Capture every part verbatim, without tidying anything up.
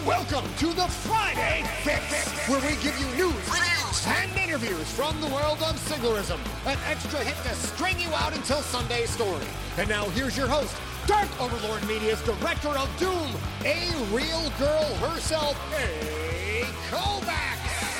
Welcome to the Friday Fix, where we give you news, reviews, and interviews from the world of Siglerism. An extra hit to string you out until Sunday's story. And now here's your host, Dark Overlord Media's Director of Doom, a real girl herself, A. Kovacs.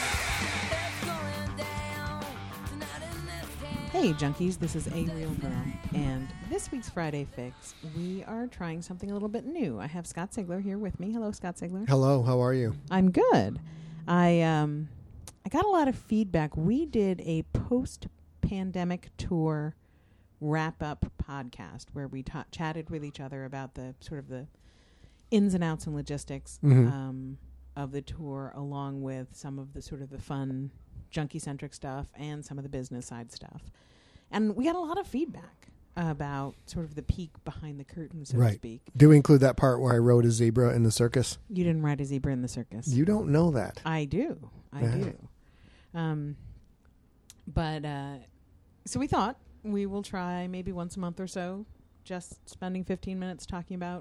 Hey junkies, this is A Real Girl, and this week's Friday Fix, we are trying something a little bit new. I have Scott Sigler here with me. Hello, Scott Sigler. Hello, how are you? I'm good. I um, I got a lot of feedback. We did a post-pandemic tour wrap-up podcast where we ta- chatted with each other about the sort of the ins and outs and logistics Mm-hmm. um, of the tour, along with some of the sort of the fun junkie-centric stuff and some of the business side stuff. And we got a lot of feedback about sort of the peek behind the curtain, so right. to speak. Do we include that part where I rode a zebra in the circus? You didn't ride a zebra in the circus. You don't know that. I do. I Yeah. do. Um, but, uh, so we thought we will try maybe once a month or so, just spending fifteen minutes talking about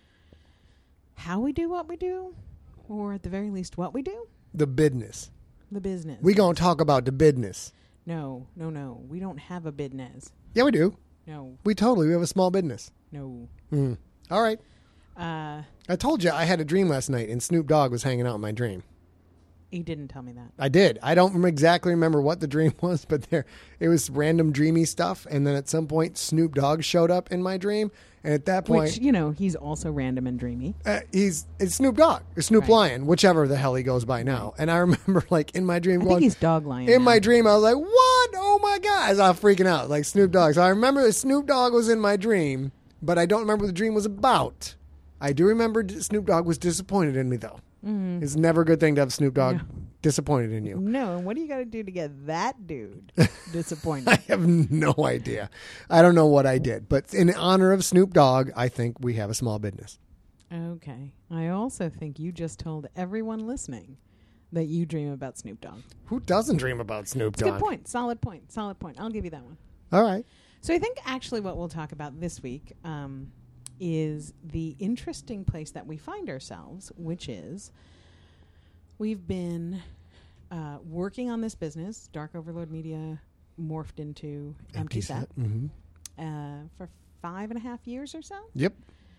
how we do what we do, or at the very least what we do, The business. the business. We gonna talk about the business. No, no, no. We don't have a business. Yeah, we do. No, We totally. We have a small business. no. Mm. All right. Uh, I told you I had a dream last night, and Snoop Dogg was hanging out in my dream. he didn't tell me that. I did. I don't rem- exactly remember what the dream was, but there it was random dreamy stuff. And then at some point, Snoop Dogg showed up in my dream, and at that point, Which, you know, he's also random and dreamy. Uh, he's it's Snoop Dogg or Snoop Right. Lion, whichever the hell he goes by now. And I remember, like in my dream, I going, think he's Dog Lion in now. my dream, I was like, "What? Oh my god!" I was all freaking out, like Snoop Dogg. So I remember that Snoop Dogg was in my dream, but I don't remember what the dream was about. I do remember d- Snoop Dogg was disappointed in me, though. Mm. It's never a good thing to have Snoop Dogg No. disappointed in you. No, and what do you got to do to get that dude disappointed? I have no idea. I don't know what I did, but in honor of Snoop Dogg, I think we have a small business. Okay. I also think you just told everyone listening that you dream about Snoop Dogg. Who doesn't dream about Snoop It's a Dogg? good point. Solid point. Solid point. I'll give you that one. All right. So I think actually what we'll talk about this week um, is the interesting place that we find ourselves, which is we've been uh, working on this business, Dark Overlord Media morphed into Empty Set, Mm-hmm. uh, for five and a half years or so. Yep.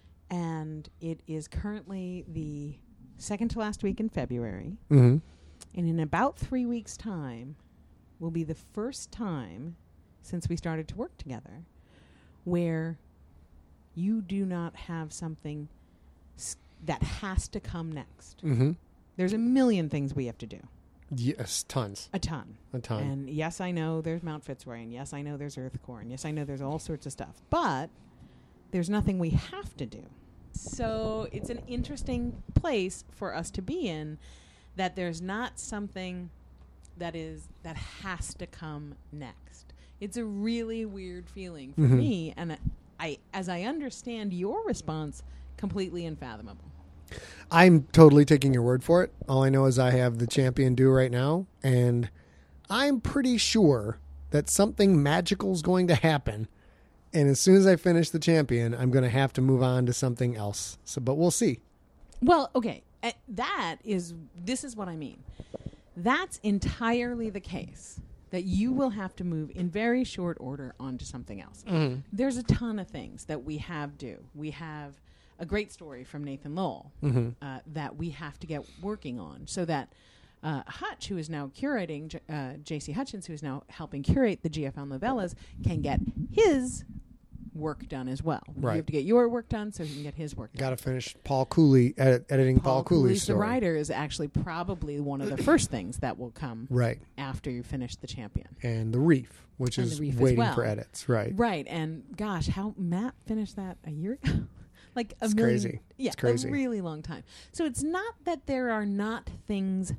And it is currently the second to last week in February. Mm-hmm. And in about three weeks' time will be the first time since we started to work together where you do not have something s- that has to come next. Mm-hmm. There's a million things we have to do. Yes, tons. A ton. A ton. And yes, I know there's Mount Fitzroy, and yes, I know there's Earthcore, and yes, I know there's all sorts of stuff. But there's nothing we have to do. So it's an interesting place for us to be in, that there's not something that is that has to come next. It's a really weird feeling for Mhm. me, and I, as I understand your response, completely unfathomable. I'm totally taking your word for it. All I know is I have the champion due right now, and I'm pretty sure that something magical is going to happen. And as soon as I finish the champion, I'm going to have to move on to something else. So, but we'll see. Well, okay, uh, that is, this is what I mean. That's entirely the case, that you will have to move in very short order onto something else. Mm-hmm. There's a ton of things that we have due. We have a great story from Nathan Lowell Mm-hmm. uh, that we have to get working on, so that uh, Hutch, who is now curating, J- uh, J C Hutchins, who is now helping curate the G F L novellas, can get his work done as well. You Right. have to get your work done so he can get his work done. Got to finish Paul Cooley, edit, editing Paul, Paul Cooley's Cooley's The story. Rider is actually probably one of the first things that will come Right. after you finish the champion. And The Reef, which And is The Reef as waiting well. for edits. Right. Right, and gosh, how Matt finished that a year ago? Like a It's million, crazy. Yeah, It's crazy. a really long time. So it's not that there are not things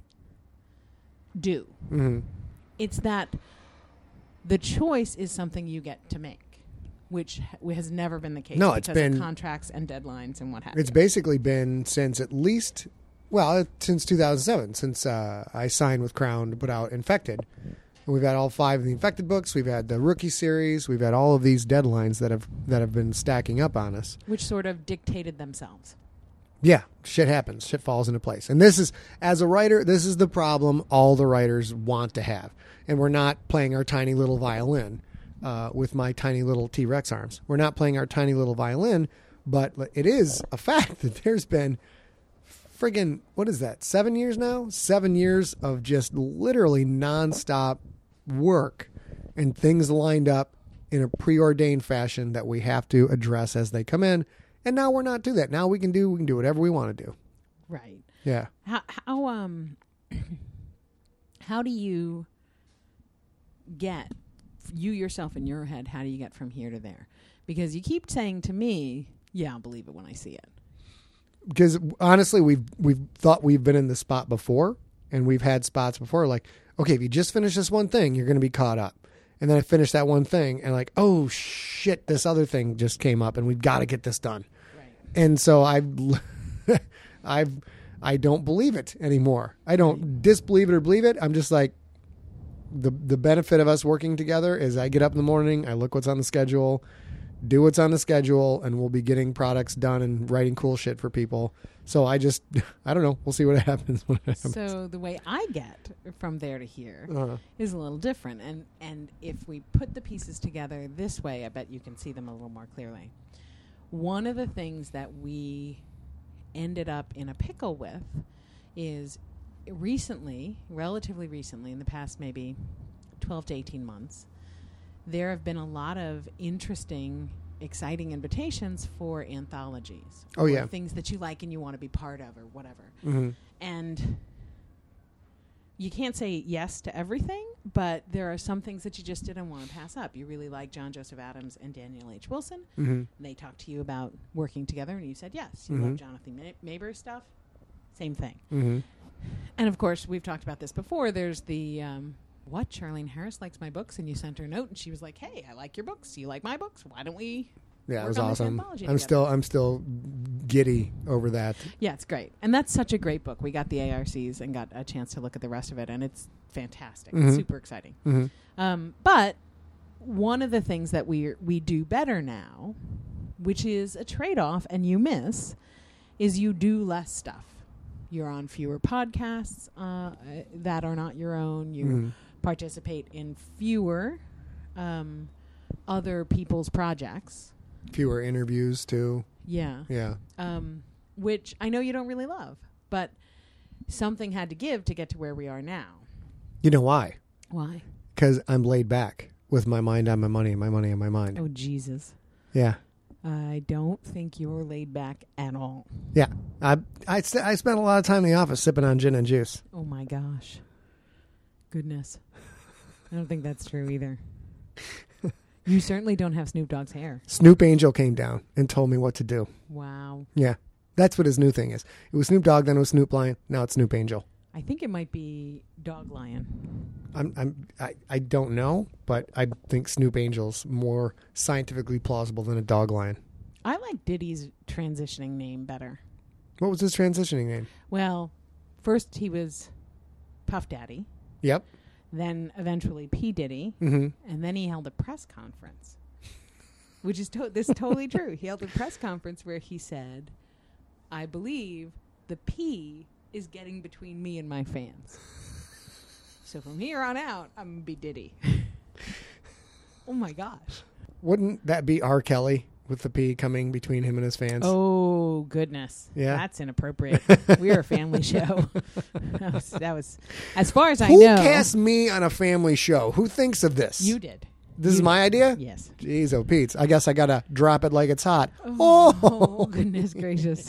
due. Mm-hmm. It's that the choice is something you get to make, which ha- has never been the case. No, it's because of been- contracts and deadlines and what have It's you. basically been since at least, well, since two thousand seven, since uh, I signed with Crown to put out Infected. And we've had all five of the Infected books. We've had the Rookie series. We've had all of these deadlines that have that have been stacking up on us. Which sort of dictated themselves. Yeah, shit happens. Shit falls into place. And this is, as a writer, this is the problem all the writers want to have. And we're not playing our tiny little violin uh, with my tiny little T-Rex arms. We're not playing our tiny little violin, but it is a fact that there's been friggin', what is that, seven years now? Seven years of just literally nonstop work and things lined up in a preordained fashion that we have to address as they come in. And now we're not do that. Now we can do we can do whatever we want to do. Right. Yeah. How how um how do you get you yourself in your head? How do you get from here to there? Because you keep saying to me, "Yeah, I'll believe it when I see it." Because honestly, we've we've thought we've been in the spot before, and we've had spots before. Like, okay, if you just finish this one thing, you're going to be caught up. And then I finish that one thing, and like, oh shit, this other thing just came up, and we've got to get this done. Right. And so I've, I've, I don't believe it anymore. I don't right. disbelieve it or believe it. I'm just like, the the benefit of us working together is I get up in the morning, I look what's on the schedule, do what's on the schedule, and we'll be getting products done and writing cool shit for people. So I just, I don't know. We'll see what happens. When it happens. So the way I get from there to here uh-huh. is a little different. And, and if we put the pieces together this way, I bet you can see them a little more clearly. One of the things that we ended up in a pickle with is recently, relatively recently, in the past maybe twelve to eighteen months, there have been a lot of interesting, exciting invitations for anthologies. Oh, yeah. Things that you like and you want to be part of or whatever. Mm-hmm. And you can't say yes to everything, but there are some things that you just didn't want to pass up. You really like John Joseph Adams and Daniel H. Wilson. Mm-hmm. And they talked to you about working together, and you said yes. You mm-hmm. love Jonathan Ma- Maber's stuff. Same thing. Mm-hmm. And, of course, we've talked about this before. There's the... Um, what? Charlene Harris likes my books, and you sent her a note, and she was like, "Hey, I like your books. You like my books. Why don't we?" Yeah, it was on awesome. I'm together? still, I'm still giddy over that. Yeah, it's great, and that's such a great book. We got the A R Cs and got a chance to look at the rest of it, and it's fantastic. Mm-hmm. It's super exciting. Mm-hmm. Um, but one of the things that we we do better now, which is a trade-off, and you miss, is you do less stuff. You're on fewer podcasts uh, that are not your own. You. Mm-hmm. Participate in fewer um, other people's projects. Fewer interviews, too. Yeah. Yeah. Um, which I know you don't really love, but something had to give to get to where we are now. You know why? Why? Because I'm laid back with my mind on my money and my money on my mind. Oh, Jesus. Yeah. I don't think you're laid back at all. Yeah. I I, st- I spent a lot of time in the office sipping on gin and juice. Oh, my gosh. Goodness. I don't think that's true either. You certainly don't have Snoop Dogg's hair. Snoop Angel came down and told me what to do. Wow. Yeah. That's what his new thing is. It was Snoop Dogg, then it was Snoop Lion. Now it's Snoop Angel. I think it might be Dog Lion. I'm, I'm, I, I don't know, but I think Snoop Angel's more scientifically plausible than a Dog Lion. I like Diddy's transitioning name better. What was his transitioning name? Well, first he was Puff Daddy. Yep. Then eventually P. Diddy. Mm-hmm. And then he held a press conference, which is to- this is totally true. He held a press conference where he said, "I believe the P is getting between me and my fans. So from here on out, I'm going to be Diddy." Oh, my gosh. Wouldn't that be R. Kelly with the P coming between him and his fans? Oh, goodness. Yeah. That's inappropriate. We're a family show. that, was, that was, as far as I Who know. Who cast me on a family show? Who thinks of this? You did. This you is my did. idea? Yes. Jeez, oh, Pete. I guess I got to drop it like it's hot. Oh, oh. Goodness gracious.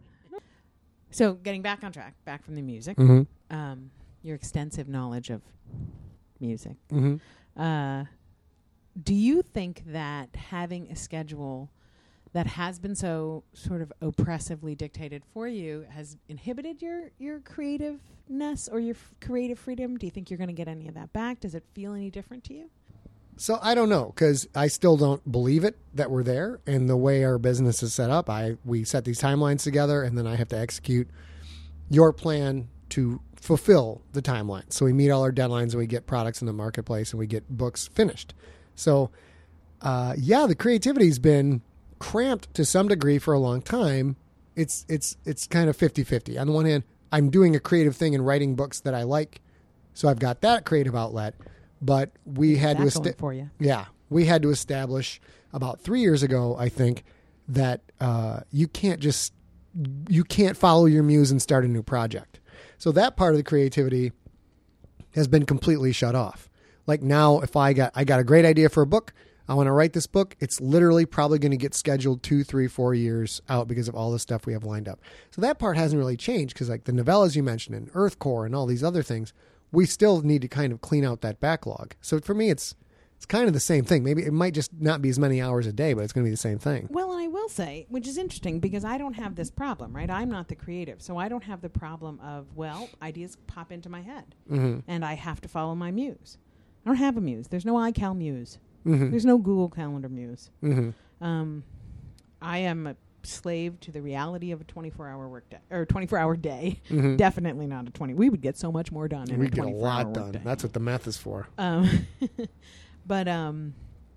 So, getting back on track, back from the music, mm-hmm. um, your extensive knowledge of music. Mm-hmm. Uh, do you think that having a schedule that has been so sort of oppressively dictated for you has inhibited your, your creativeness or your f- creative freedom? Do you think you're going to get any of that back? Does it feel any different to you? So I don't know, because I still don't believe it that we're there. And the way our business is set up, I we set these timelines together, and then I have to execute your plan to fulfill the timeline. So we meet all our deadlines, and we get products in the marketplace, and we get books finished. So, uh, yeah, the creativity's been cramped to some degree for a long time, it's it's it's kind of fifty-fifty. On the one hand, I'm doing a creative thing and writing books that I like, so I've got that creative outlet. But we had to esta- for you. Yeah, we had to establish about three years ago, I think, that uh, you can't just you can't follow your muse and start a new project. So that part of the creativity has been completely shut off. Like now, if I got I got a great idea for a book, I want to write this book, it's literally probably going to get scheduled two, three, four years out because of all the stuff we have lined up. So that part hasn't really changed because like the novellas you mentioned and Earthcore and all these other things, we still need to kind of clean out that backlog. So for me, it's it's kind of the same thing. Maybe it might just not be as many hours a day, but it's going to be the same thing. Well, and I will say, which is interesting because I don't have this problem, right? I'm not the creative. So I don't have the problem of, well, ideas pop into my head Mm-hmm. and I have to follow my muse. I don't have a muse. There's no iCal muse. Mm-hmm. There's no Google Calendar muse. Mm-hmm. Um, I am a slave to the reality of a twenty-four hour work day or twenty-four hour day. Mm-hmm. Definitely not a twenty. We would get so much more done in We a get a twenty-four hour lot done. workday. That's what the math is for. Um, but um,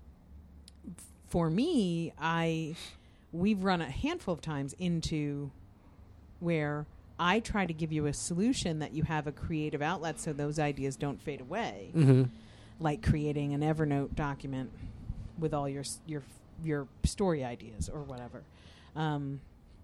for me, I we've run a handful of times into where I try to give you a solution that you have a creative outlet so those ideas don't fade away. Mm-hmm. Like creating an Evernote document with all your your your story ideas or whatever, um,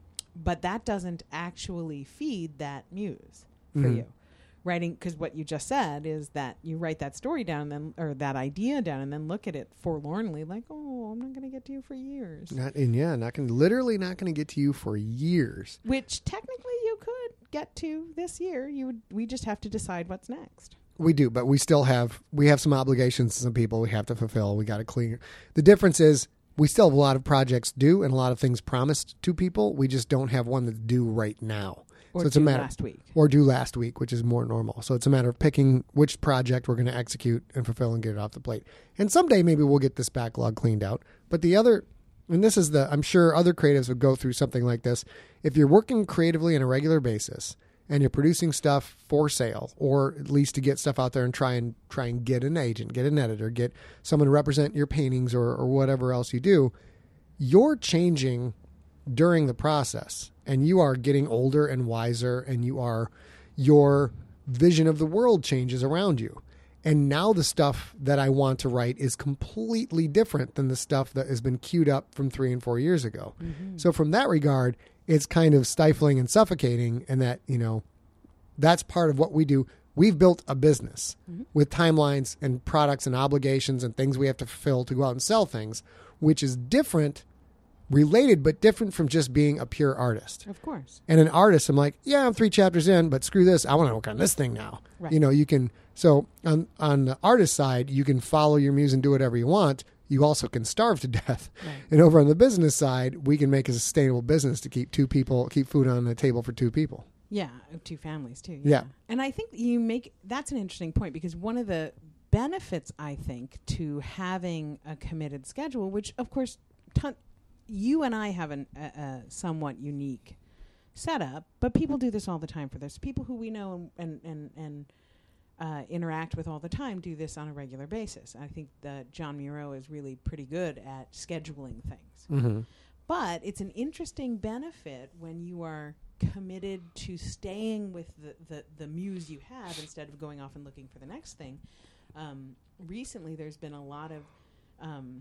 but that doesn't actually feed that muse for Mm-hmm. you. Writing, because what you just said is that you write that story down, and then or that idea down, and then look at it forlornly, like, oh, I'm not going to get to you for years. Not and yeah, not going literally not going to get to you for years. Which technically you could get to this year. You would. We just have to decide what's next. We do, but we still have we have some obligations to some people we have to fulfill. We got to clean. The difference is we still have a lot of projects due and a lot of things promised to people. We just don't have one that's due right now. Or so it's due a matter last week. or due last week, which is more normal. So it's a matter of picking which project we're going to execute and fulfill and get it off the plate. And someday maybe we'll get this backlog cleaned out. But the other, and this is the, I'm sure other creatives would go through something like this. If you're working creatively on a regular basis and you're producing stuff for sale, or at least to get stuff out there and try and try and get an agent, get an editor, get someone to represent your paintings or, or whatever else you do, you're changing during the process, and you are getting older and wiser, and you are your vision of the world changes around you. And now the stuff that I want to write is completely different than the stuff that has been queued up from three and four years ago. Mm-hmm. So from that regard, it's kind of stifling and suffocating, and that, you know, that's part of what we do. We've built a business mm-hmm. with timelines and products and obligations and things we have to fulfill to go out and sell things, which is different, related, but different from just being a pure artist. Of course. And an artist, I'm like, yeah, I'm three chapters in, but screw this. I want to work on this thing now. Right. You know, you can, so on, on the artist side, you can follow your muse and do whatever you want. You also can starve to death. Right. And over on the business side, we can make a sustainable business to keep two people, keep food on the table for two people. Yeah, two families too. Yeah. Yeah. And I think you make, that's an interesting point, because one of the benefits, I think, to having a committed schedule, which of course, ton, you and I have an, a, a somewhat unique setup, but people do this all the time for this. People who we know and, and, and uh, interact with all the time do this on a regular basis. I think that John Muro is really pretty good at scheduling things. Mm-hmm. But it's an interesting benefit when you are committed to staying with the, the, the muse you have instead of going off and looking for the next thing. Um, recently, there's been a lot of... Um,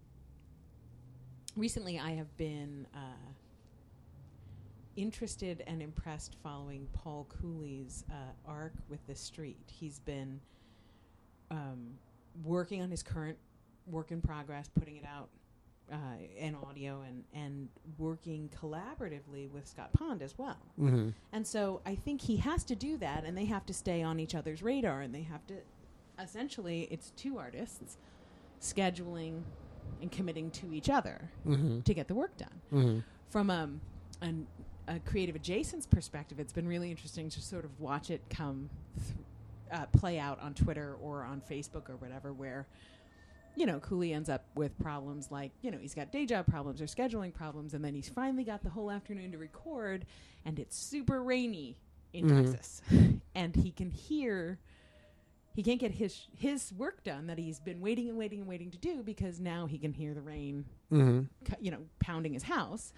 recently, I have been uh, interested and impressed following Paul Cooley's uh, arc with The Street. He's been um, working on his current work in progress, putting it out uh, in audio, and, and working collaboratively with Scott Pond as well. Mm-hmm. And so I think he has to do that, and they have to stay on each other's radar, and they have to, essentially, it's two artists scheduling and committing to each other Mm-hmm. to get the work done. Mm-hmm. From um, an, a creative adjacents perspective, it's been really interesting to sort of watch it come th- uh, play out on Twitter or on Facebook or whatever, where, you know, Cooley ends up with problems like, you know, he's got day job problems or scheduling problems, and then he's finally got the whole afternoon to record, and it's super rainy in Mm-hmm. Texas. And he can hear... He can't get his his work done that he's been waiting and waiting and waiting to do, because now he can hear the rain, Mm-hmm. cu- you know, pounding his house.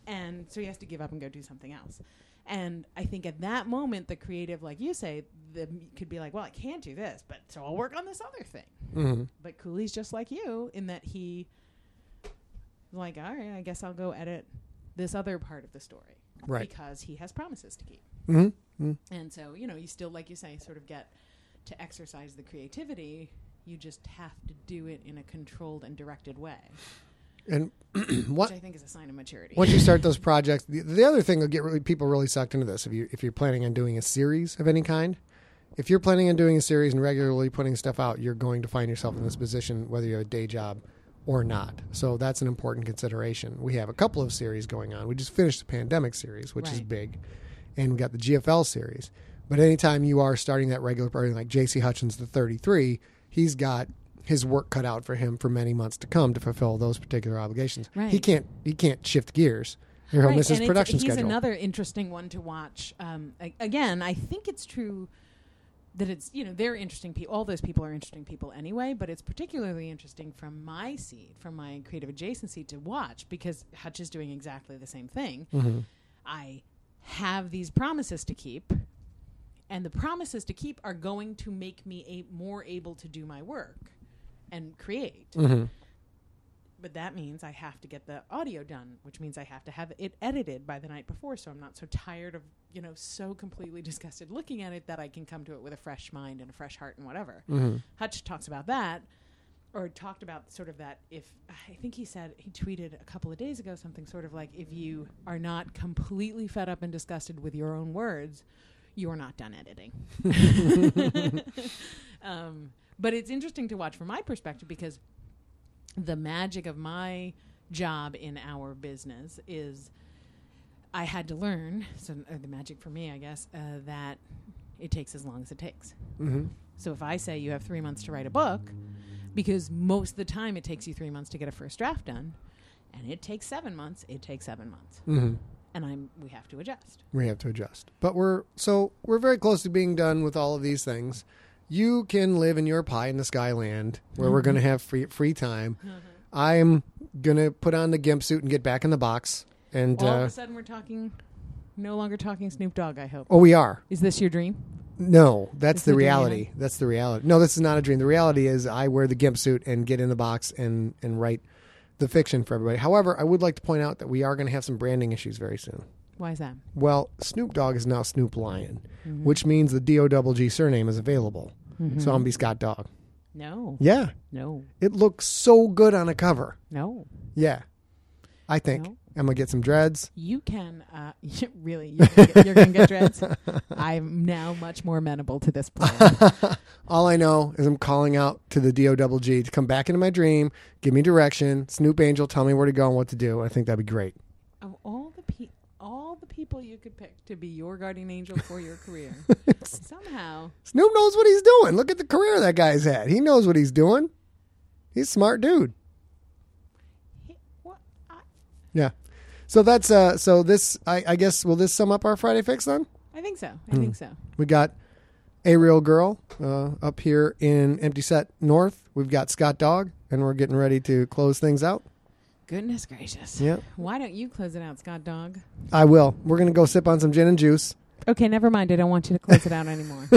And so he has to give up and go do something else. And I think at that moment, the creative, like you say, the, could be like, well, I can't do this, but so I'll work on this other thing. Mm-hmm. But Cooley's just like you in that he, like, all right, I guess I'll go edit this other part of the story. Right. Because he has promises to keep. Mm-hmm. Mm-hmm. And so, you know, you still, like you say, sort of get to exercise the creativity. You just have to do it in a controlled and directed way. And what Which I think is a sign of maturity. Once you start those projects, the, the other thing will get really, people really sucked into this. If you if you're planning on doing a series of any kind, if you're planning on doing a series and regularly putting stuff out, you're going to find yourself in this position whether you have a day job or not. So that's an important consideration. We have a couple of series going on. We just finished the pandemic series, which right. is big, and we got the G F L series. But anytime you are starting that regular program, like J C Hutchins, the thirty-three, he's got his work cut out for him for many months to come to fulfill those particular obligations. Right. He can't he can't shift gears. Or he'll right. miss his and production he's schedule. another interesting one to watch. Um, a- again, I think it's true that it's, you know, they're interesting people. All those people are interesting people anyway, but it's particularly interesting from my seat, from my creative adjacency to watch, because Hutch is doing exactly the same thing. Mm-hmm. I have these promises to keep, and the promises to keep are going to make me a- more able to do my work and create. Mm-hmm. But that means I have to get the audio done, which means I have to have it edited by the night before, so I'm not so tired of, you know, so completely disgusted looking at it that I can come to it with a fresh mind and a fresh heart and whatever. Mm-hmm. Hutch talks about that, or talked about sort of that if, I think he said, he tweeted a couple of days ago something sort of like, if you are not completely fed up and disgusted with your own words, you're not done editing. um, but it's interesting to watch from my perspective, because the magic of my job in our business is I had to learn, so uh, the magic for me, I guess, uh, that it takes as long as it takes. Mm-hmm. So if I say you have three months to write a book, because most of the time it takes you three months to get a first draft done, and it takes seven months, it takes seven months. Mm-hmm. And I'm we have to adjust. We have to adjust. But we're so we're very close to being done with all of these things. You can live in your pie in the sky land where mm-hmm. we're going to have free free time. Mm-hmm. I'm going to put on the gimp suit and get back in the box. And all uh, of a sudden we're talking, no longer talking Snoop Dogg, I hope. Oh, we are. Is this your dream? No, that's Is the the reality. dream? That's the reality. No, this is not a dream. The reality is I wear the gimp suit and get in the box and, and write the fiction for everybody. However, I would like to point out that we are going to have some branding issues very soon. Why is that? Well, Snoop Dogg is now Snoop Lion, mm-hmm. which means the D O double G surname is available. Mm-hmm. So I'm going to be Scott Dogg. No. Yeah. No. It looks so good on a cover. No. Yeah. I think. No. I'm going to get some dreads. You can, uh, really, you're going get, to get dreads? I'm now much more amenable to this plan. All I know is I'm calling out to the D O double G to come back into my dream, give me direction, Snoop Angel, tell me where to go and what to do. I think that'd be great. Of all the pe- all the people you could pick to be your guardian angel for your career, somehow Snoop knows what he's doing. Look at the career that guy's had. He knows what he's doing. He's a smart dude. he, what, I, Yeah. So that's uh. So this, I, I guess, will this sum up our Friday Fix then? I think so. I Hmm. think so. We got A Real Girl uh, up here in Empty Set North. We've got Scott Dogg, and we're getting ready to close things out. Goodness gracious. Yeah. Why don't you close it out, Scott Dogg? I will. We're going to go sip on some gin and juice. Okay, never mind. I don't want you to close it out anymore.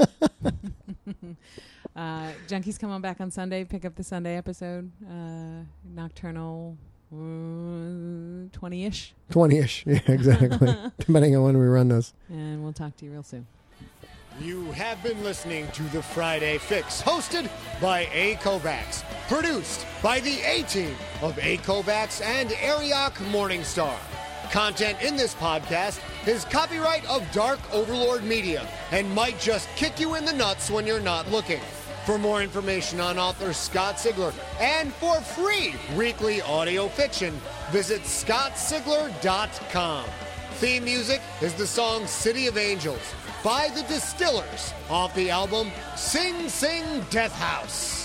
uh, Junkies, come on back on Sunday. Pick up the Sunday episode. Uh, nocturnal uh, twenty-ish. twenty-ish. Yeah, exactly. Depending on when we run this. And we'll talk to you real soon. You have been listening to the Friday Fix, hosted by A. Kovacs, produced by the A-Team of A. Kovacs and Ariok Morningstar. Content in this podcast is copyright of Dark Overlord Media and might just kick you in the nuts when you're not looking. For more information on author Scott Sigler and for free weekly audio fiction, visit scott sigler dot com. Theme music is the song City of Angels by The Distillers off the album Sing Sing Death House.